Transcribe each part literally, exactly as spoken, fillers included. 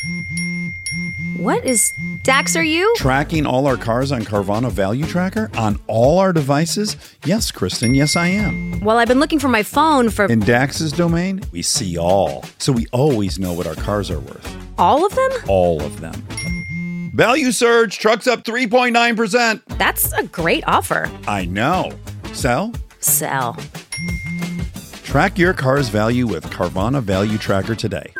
What is... Dax, are you? Tracking all our cars on Carvana Value Tracker on all our devices? Yes, Kristen, yes I am. Well, I've been looking for my phone for... In Dax's domain, we see all. So we always know what our cars are worth. All of them? All of them. Value surge, trucks up three point nine percent. That's a great offer. I know. Sell? Sell. Track your car's value with Carvana Value Tracker today.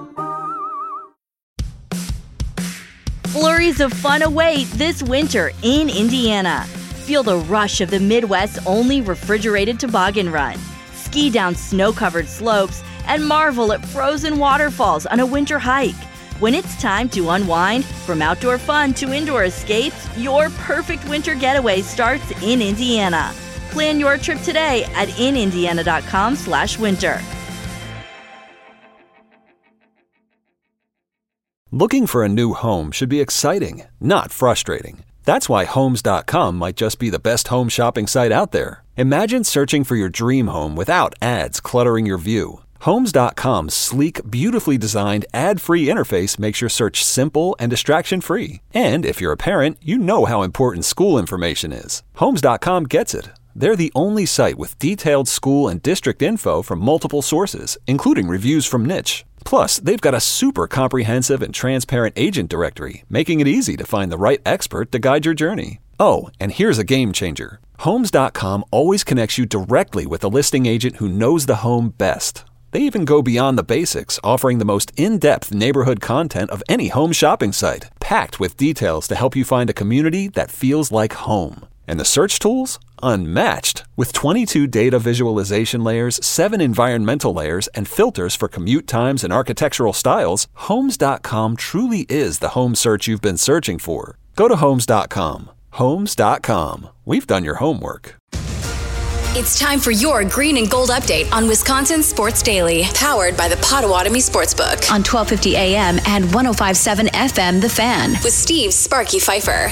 Flurries of fun await this winter in Indiana. Feel the rush of the Midwest's only refrigerated toboggan run. Ski down snow-covered slopes and marvel at frozen waterfalls on a winter hike. When it's time to unwind, from outdoor fun to indoor escapes, your perfect winter getaway starts in Indiana. Plan your trip today at inindiana.com slash winter. Looking for a new home should be exciting, not frustrating. That's why Homes dot com might just be the best home shopping site out there. Imagine searching for your dream home without ads cluttering your view. Homes dot com's sleek, beautifully designed, ad-free interface makes your search simple and distraction-free. And if you're a parent, you know how important school information is. Homes dot com gets it. They're the only site with detailed school and district info from multiple sources, including reviews from Niche. Plus, they've got a super comprehensive and transparent agent directory, making it easy to find the right expert to guide your journey. Oh, and here's a game changer. Homes dot com always connects you directly with a listing agent who knows the home best. They even go beyond the basics, offering the most in-depth neighborhood content of any home shopping site, packed with details to help you find a community that feels like home. And the search tools? Unmatched. With twenty-two data visualization layers, seven environmental layers, and filters for commute times and architectural styles, Homes dot com truly is the home search you've been searching for. Go to Homes dot com. Homes dot com. We've done your homework. It's time for your green and gold update on Wisconsin Sports Daily, powered by the Potawatomi Sportsbook on twelve fifty A M and one oh five point seven F M The Fan with Steve Sparky Pfeiffer.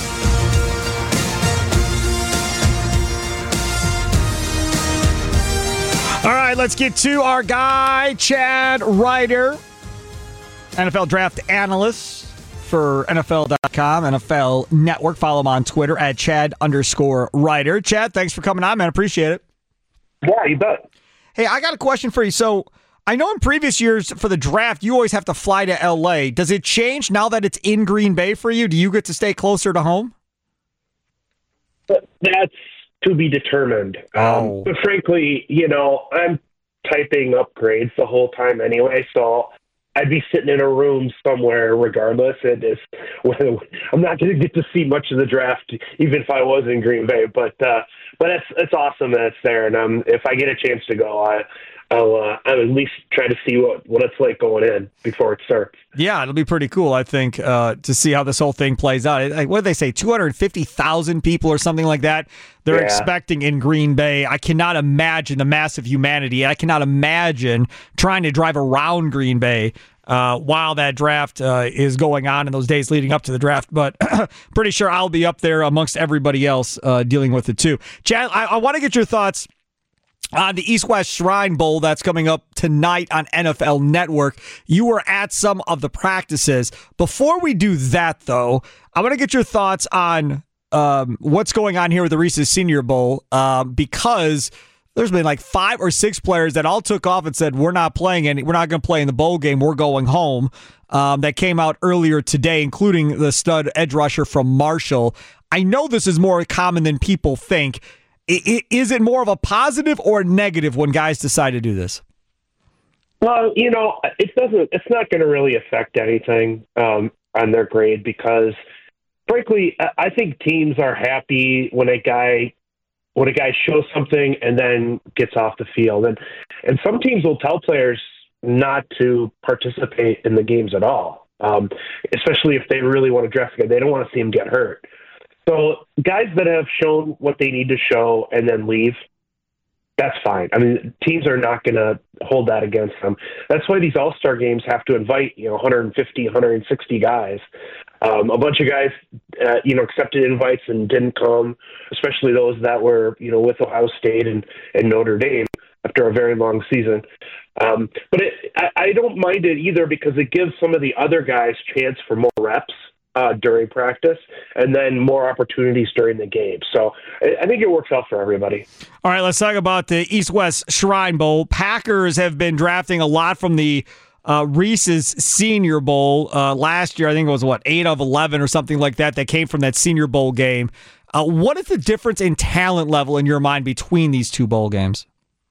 All right, let's get to our guy, Chad Ryder, N F L draft analyst for N F L dot com, N F L Network. Follow him on Twitter at Chad underscore Ryder. Chad, thanks for coming on, man. Appreciate it. Yeah, you bet. Hey, I got a question for you. So I know in previous years for the draft, you always have to fly to L A. Does it change now that it's in Green Bay for you? Do you get to stay closer to home? That's to be determined. Oh. Um, but frankly, you know, I'm typing upgrades the whole time anyway, so I'd be sitting in a room somewhere regardless. It is, I'm not going to get to see much of the draft, even if I was in Green Bay. But uh, but it's it's awesome that it's there, and um, if I get a chance to go, I. I'll, uh, I'll at least try to see what, what it's like going in before it starts. Yeah, it'll be pretty cool, I think, uh, to see how this whole thing plays out. Like, what did they say, two hundred fifty thousand people or something like that they're yeah. expecting in Green Bay. I cannot imagine the massive humanity. I cannot imagine trying to drive around Green Bay uh, while that draft uh, is going on in those days leading up to the draft. But pretty sure I'll be up there amongst everybody else uh, dealing with it too. Chad, I, I want to get your thoughts on the East-West Shrine Bowl that's coming up tonight on N F L Network. You were at some of the practices. Before we do that, though, I want to get your thoughts on um, what's going on here with the Reese's Senior Bowl, uh, because there's been like five or six players that all took off and said, we're not playing any, we're not going to play in the bowl game, we're going home. Um, that came out earlier today, including the stud edge rusher from Marshall. I know this is more common than people think. Is it more of a positive or a negative when guys decide to do this? Well, you know, it doesn't. It's not going to really affect anything um, on their grade because, frankly, I think teams are happy when a guy when a guy shows something and then gets off the field, and and some teams will tell players not to participate in the games at all, um, especially if they really want to draft a guy. They don't want to see him get hurt. So guys that have shown what they need to show and then leave, that's fine. I mean, teams are not going to hold that against them. That's why these all-star games have to invite, you know, one hundred fifty, one hundred sixty guys. Um, a bunch of guys, uh, you know, accepted invites and didn't come, especially those that were, you know, with Ohio State and, and Notre Dame. after a very long season. Um, but it, I, I don't mind it either because it gives some of the other guys chance for more reps uh, during practice and then more opportunities during the game. So I, I think it works out for everybody. All right, let's talk about the East-West Shrine Bowl. Packers have been drafting a lot from the uh, Reese's Senior Bowl. Uh, last year, I think it was, what, eight of eleven or something like that that came from that Senior Bowl game. Uh, what is the difference in talent level in your mind between these two bowl games?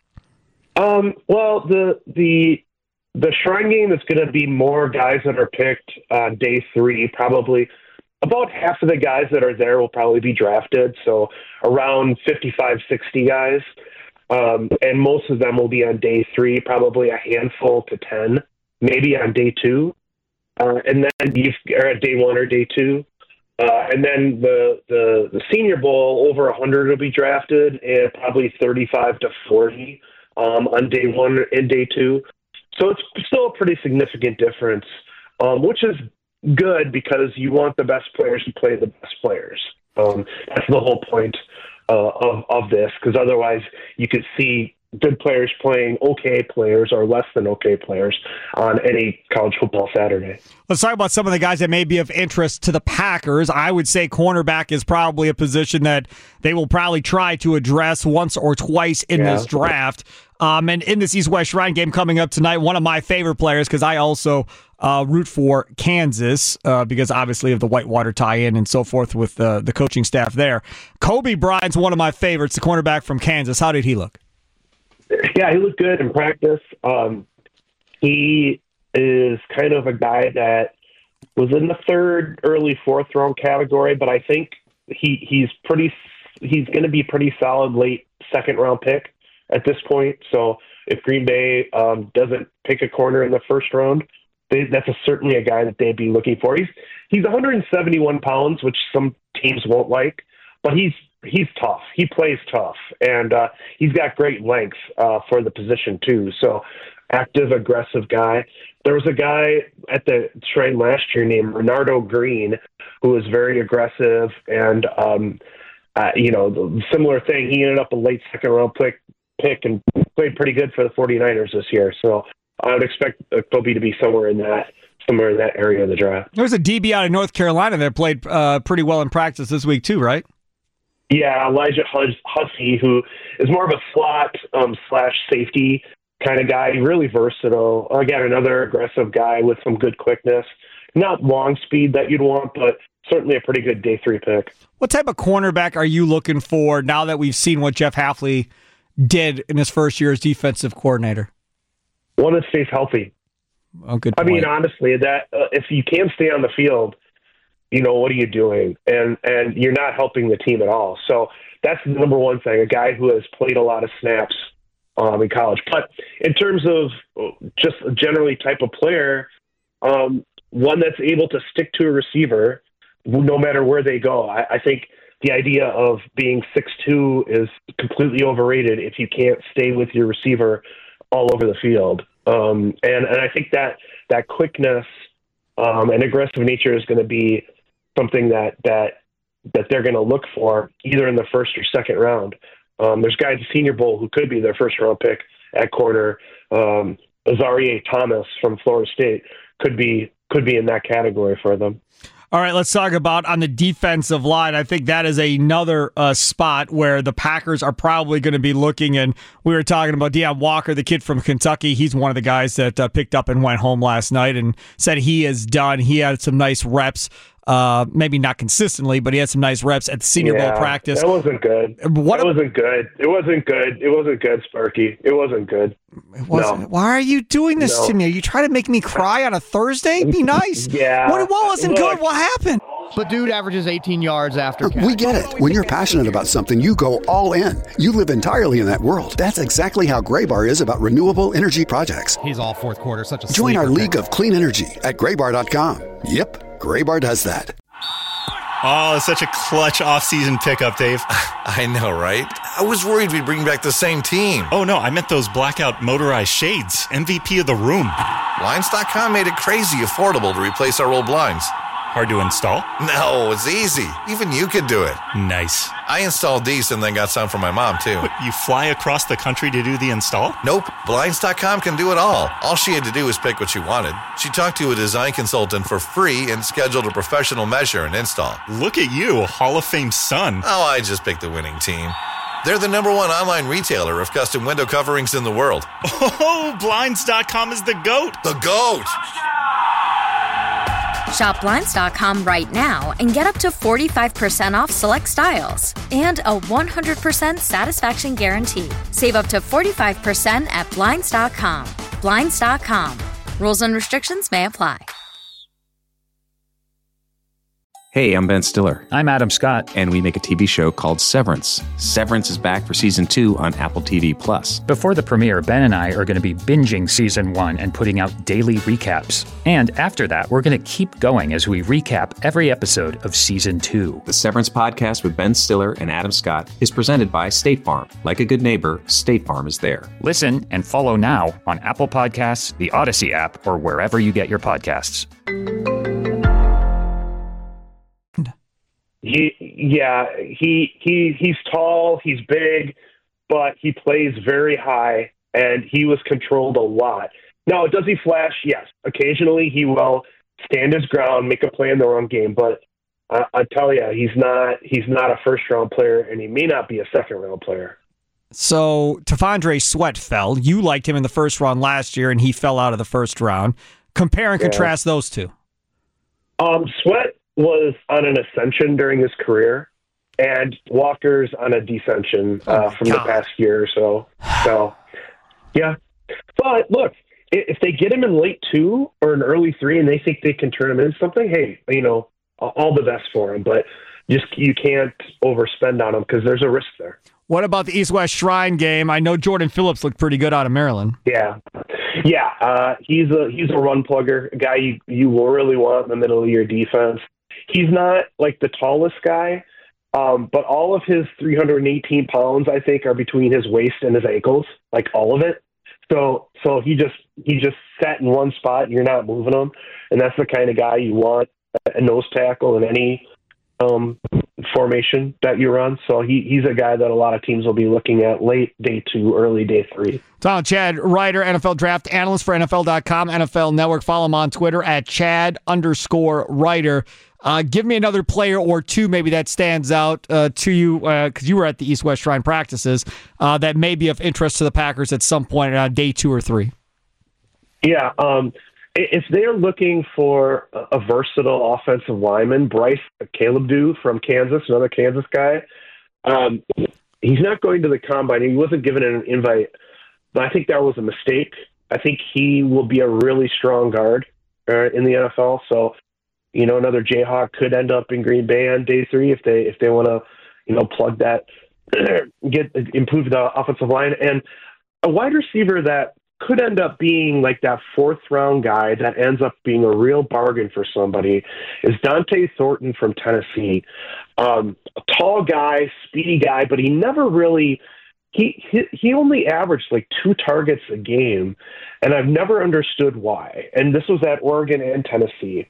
Um, well, the the the Shrine game is going to be more guys that are picked on day three. Probably about half of the guys that are there will probably be drafted, so around fifty-five, sixty guys. Um, and most of them will be on day three, probably a handful to ten, maybe on day two. Uh, and then you've or at day one or day two. Uh, and then the, the, the Senior Bowl, over one hundred will be drafted, and probably thirty-five to forty um, on day one and day two. So it's still a pretty significant difference, um, which is good because you want the best players to play the best players. Um, that's the whole point uh, of, of this, because otherwise you could see good players playing okay players or less than okay players on any college football Saturday. Let's talk about some of the guys that may be of interest to the Packers. I would say cornerback is probably a position that they will probably try to address once or twice in yeah. this draft. Um, and in this East-West Shrine game coming up tonight, one of my favorite players, because I also uh, root for Kansas, uh, because obviously of the Whitewater tie-in and so forth with uh, the coaching staff there. Kobe Bryant's one of my favorites, the cornerback from Kansas. How did he look? Yeah, he looked good in practice. Um, he is kind of a guy that was in the third, early fourth round category, but I think he he's pretty he's going to be pretty solid late second round pick at this point. So if Green Bay um, doesn't pick a corner in the first round, they, that's a, certainly a guy that they'd be looking for. He's he's one hundred seventy-one pounds, which some teams won't like, but he's he's tough. He plays tough, and uh, he's got great length uh, for the position too. So active, aggressive guy. There was a guy at the Shrine last year named Renardo Green who was very aggressive, and um, uh, you know, the similar thing. He ended up a late second round pick, pick and played pretty good for the 49ers this year. So I would expect Kobe to be somewhere in that somewhere in that area of the draft. There was a D B out of North Carolina that played uh, pretty well in practice this week too, right? Yeah, Elijah Hussey, who is more of a slot um, slash safety kind of guy, really versatile. Again, another aggressive guy with some good quickness. Not long speed that you'd want, but certainly a pretty good day three pick. What type of cornerback are you looking for now that we've seen what Jeff Hafley did in his first year as defensive coordinator? One that stays healthy. Oh, good point. I mean, honestly, that uh, if you can't stay on the field, you know, what are you doing? And and you're not helping the team at all. So that's the number one thing, a guy who has played a lot of snaps um, in college. But in terms of just a generally type of player, um, one that's able to stick to a receiver no matter where they go. I, I think the idea of being six two is completely overrated if you can't stay with your receiver all over the field. Um, and, and I think that that quickness um, and aggressive nature is going to be something that that that they're going to look for either in the first or second round. Um, there's guys at Senior Bowl who could be their first round pick at corner. Um, Azarie Thomas from Florida State could be could be in that category for them. All right, let's talk about on the defensive line. I think that is another uh, spot where the Packers are probably going to be looking. And we were talking about Deion Walker, the kid from Kentucky. He's one of the guys that uh, picked up and went home last night and said he is done. He had some nice reps. Uh, maybe not consistently, but he had some nice reps at the Senior yeah, Bowl practice. That wasn't good. What that wasn't good. It wasn't good. It wasn't good, Sparky. It wasn't good. It wasn't. No. Why are you doing this no. to me? Are you trying to make me cry on a Thursday? Be nice. yeah. What, what wasn't Look, good? What happened? But dude averages eighteen yards after catch. We get it. When you're passionate about something, you go all in. You live entirely in that world. That's exactly how Graybar is about renewable energy projects. He's all fourth quarter. Such a Join our sleeper league pick. of clean energy at graybar dot com. Yep, Graybar does that. Oh, such a clutch off-season pickup, Dave. I know, right? I was worried we'd bring back the same team. Oh, no, I meant those blackout motorized shades. M V P of the room. Blinds dot com made it crazy affordable to replace our old blinds. Hard to install? No, it's easy. Even you could do it. Nice. I installed these and then got some for my mom, too. What, you fly across the country to do the install? Nope. Blinds dot com can do it all. All she had to do was pick what she wanted. She talked to a design consultant for free and scheduled a professional measure and install. Look at you, a Hall of Fame son. Oh, I just picked the winning team. They're the number one online retailer of custom window coverings in the world. Oh, Blinds dot com is the GOAT. The GOAT! Shop Blinds dot com right now and get up to forty-five percent off select styles and a one hundred percent satisfaction guarantee. Save up to forty-five percent at Blinds dot com. Blinds dot com. Rules and restrictions may apply. Hey, I'm Ben Stiller. I'm Adam Scott. And we make a T V show called Severance. Severance is back for season two on Apple T V Plus. Before the premiere, Ben and I are going to be binging season one and putting out daily recaps. And after that, we're going to keep going as we recap every episode of season two. The Severance podcast with Ben Stiller and Adam Scott is presented by State Farm. Like a good neighbor, State Farm is there. Listen and follow now on Apple Podcasts, the Odyssey app, or wherever you get your podcasts. He, yeah, he he he's tall, he's big, but he plays very high, and he was controlled a lot. Now, does he flash? Yes. Occasionally, he will stand his ground, make a play in the run game, but I, I tell you, he's not he's not a first round player, and he may not be a second round player. So, T'Vondre Sweat fell. You liked him in the first round last year, and he fell out of the first round. Compare and contrast yeah. those two. Um, Sweat was on an ascension during his career, and Walker's on a descension uh, from God. the past year or so. So, yeah. But look, if they get him in late two or an early three and they think they can turn him into something, hey, you know, all the best for him. But just you can't overspend on him because there's a risk there. What about the East-West Shrine game? I know Jordan Phillips looked pretty good out of Maryland. Yeah. Yeah, uh, he's a he's a run plugger, a guy you, you will really want in the middle of your defense. He's not like the tallest guy, um, but all of his three hundred eighteen pounds, I think, are between his waist and his ankles, like all of it. So, so he just he just sat in one spot. And you're not moving him, and that's the kind of guy you want, a nose tackle in any um, formation that you run. So he he's a guy that a lot of teams will be looking at late day two, early day three. Tom Chad Ryder, N F L draft analyst for N F L dot com, N F L Network. Follow him on Twitter at Chad underscore Ryder. Uh, give me another player or two maybe that stands out uh, to you because uh, you were at the East-West Shrine practices uh, that may be of interest to the Packers at some point on uh, day two or three. Yeah, um, if they're looking for a versatile offensive lineman, Bryce Caleb Dew from Kansas, another Kansas guy, um, he's not going to the combine. He wasn't given an invite, but I think that was a mistake. I think he will be a really strong guard uh, in the N F L. So, you know, another Jayhawk could end up in Green Bay on day three if they if they want to, you know, plug that, get improve the offensive line, and a wide receiver that could end up being like that fourth round guy that ends up being a real bargain for somebody is Dante Thornton from Tennessee. Um, a tall guy, speedy guy, but he never really. He, he he only averaged like two targets a game, and I've never understood why. And this was at Oregon and Tennessee.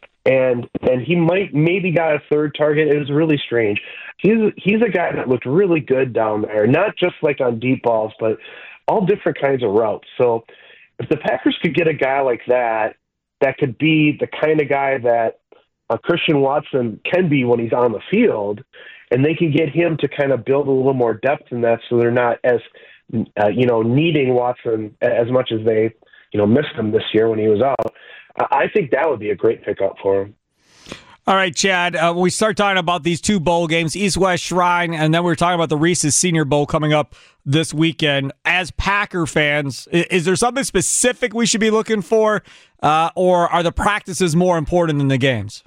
And and he might maybe got a third target. It was really strange. He's he's a guy that looked really good down there, not just like on deep balls, but all different kinds of routes. So if the Packers could get a guy like that, that could be the kind of guy that uh, Christian Watson can be when he's on the field, and they can get him to kind of build a little more depth in that, so they're not as uh, you know needing Watson as much as they you know missed him this year when he was out. I think that would be a great pickup for him. All right, Chad, uh, we start talking about these two bowl games, East-West Shrine, and then we're talking about the Reese's Senior Bowl coming up this weekend. As Packer fans, is, is there something specific we should be looking for, uh, or are the practices more important than the games?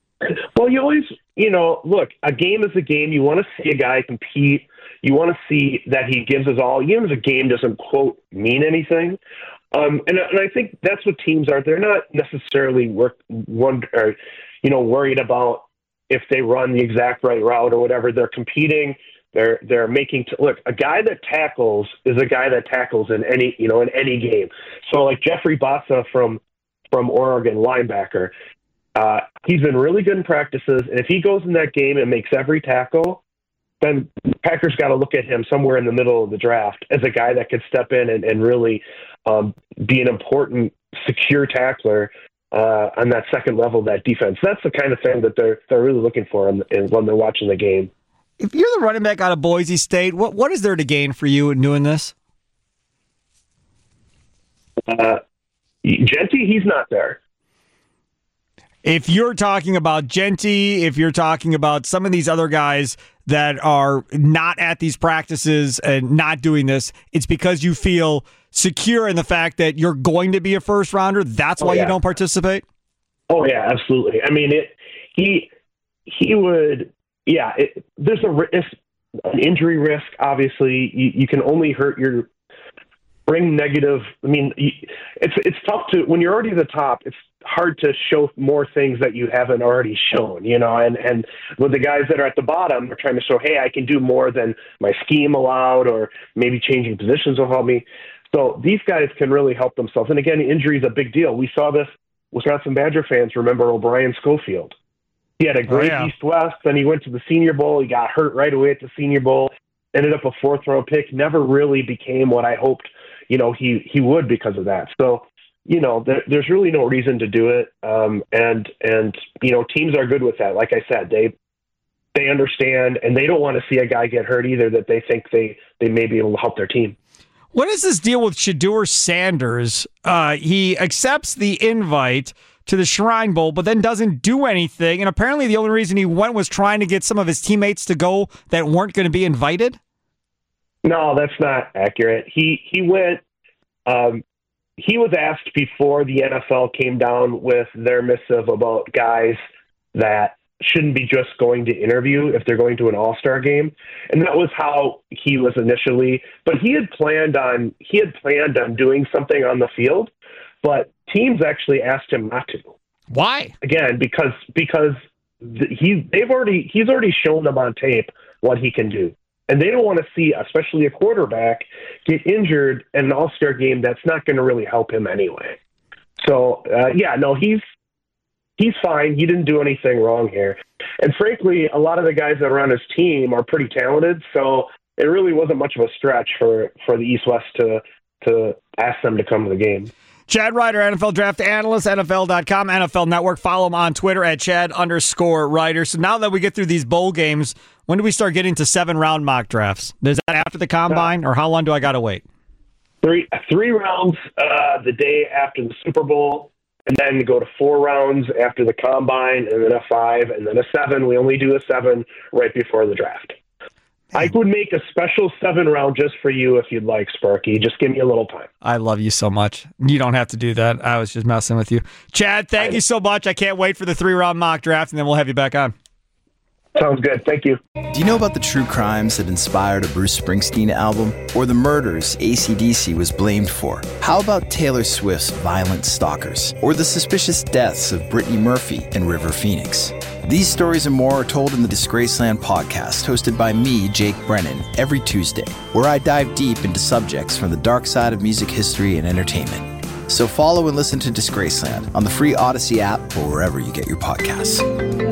Well, you always, you know, look, a game is a game. You want to see a guy compete. You want to see that he gives his all. Even if a game doesn't, quote, mean anything. Um, and, and I think that's what teams are. They're not necessarily work, one, or, you know, worried about if they run the exact right route or whatever. They're competing. They're they're making t- look. A guy that tackles is a guy that tackles in any you know in any game. So like Jeffrey Bassa from from Oregon, linebacker. Uh, he's been really good in practices, and if he goes in that game and makes every tackle, then Packers got to look at him somewhere in the middle of the draft as a guy that could step in and, and really um, be an important, secure tackler uh, on that second level of that defense. That's the kind of thing that they're they're really looking for in, in, when they're watching the game. If you're the running back out of Boise State, what what is there to gain for you in doing this? Uh, Genty, he's not there. If you're talking about Genty, if you're talking about some of these other guys that are not at these practices and not doing this, it's because you feel secure in the fact that you're going to be a first rounder. That's why oh, yeah. you don't participate? Oh, yeah, absolutely. I mean, it. he he would, yeah, it, there's a risk, an injury risk, obviously. You, you can only hurt your, bring negative. I mean, it's it's tough to, when you're already at the top, it's hard to show more things that you haven't already shown, you know, and, and with the guys that are at the bottom, they're trying to show, hey, I can do more than my scheme allowed, or maybe changing positions will help me. So these guys can really help themselves. And again, injury is a big deal. We saw this, Wisconsin Badger fans remember O'Brien Schofield. He had a great oh, yeah. East-West, then he went to the Senior Bowl. He got hurt right away at the Senior Bowl, ended up a fourth-round pick, never really became what I hoped, you know, he, he would because of that. So, you know, there, there's really no reason to do it. Um, and, and, you know, teams are good with that. Like I said, they, they understand, and they don't want to see a guy get hurt either that they think they, they may be able to help their team. What is this deal with Shedeur Sanders? Uh, he accepts the invite to the Shrine Bowl, but then doesn't do anything. And apparently the only reason he went was trying to get some of his teammates to go that weren't going to be invited. No, that's not accurate. He, he went, um, he was asked before the N F L came down with their missive about guys that shouldn't be just going to interview if they're going to an all-star game. And that was how he was initially, but he had planned on, he had planned on doing something on the field, but teams actually asked him not to. Why? Again, because, because he, they've already, he's already shown them on tape what he can do. And they don't want to see, especially a quarterback, get injured in an all-star game that's not going to really help him anyway. So, uh, yeah, no, he's he's fine. He didn't do anything wrong here. And frankly, a lot of the guys that are on his team are pretty talented, so it really wasn't much of a stretch for, for the East-West to to ask them to come to the game. Chad Ryder, N F L Draft Analyst, N F L dot com, N F L Network. Follow him on Twitter at Chad underscore Ryder. So now that we get through these bowl games, when do we start getting to seven-round mock drafts? Is that after the Combine, or how long do I got to wait? Three three rounds uh, the day after the Super Bowl, and then go to four rounds after the Combine, and then a five, and then a seven. We only do a seven right before the draft. I would make a special seven round just for you if you'd like, Sparky. Just give me a little time. I love you so much. You don't have to do that. I was just messing with you. Chad, thank I, you so much. I can't wait for the three-round mock draft, and then we'll have you back on. Sounds good. Thank you. Do you know about the true crimes that inspired a Bruce Springsteen album? Or the murders A C D C was blamed for? How about Taylor Swift's Violent Stalkers? Or the suspicious deaths of Brittany Murphy and River Phoenix? These stories and more are told in the Disgraceland podcast, hosted by me, Jake Brennan, every Tuesday, where I dive deep into subjects from the dark side of music history and entertainment. So follow and listen to Disgraceland on the free Odyssey app or wherever you get your podcasts.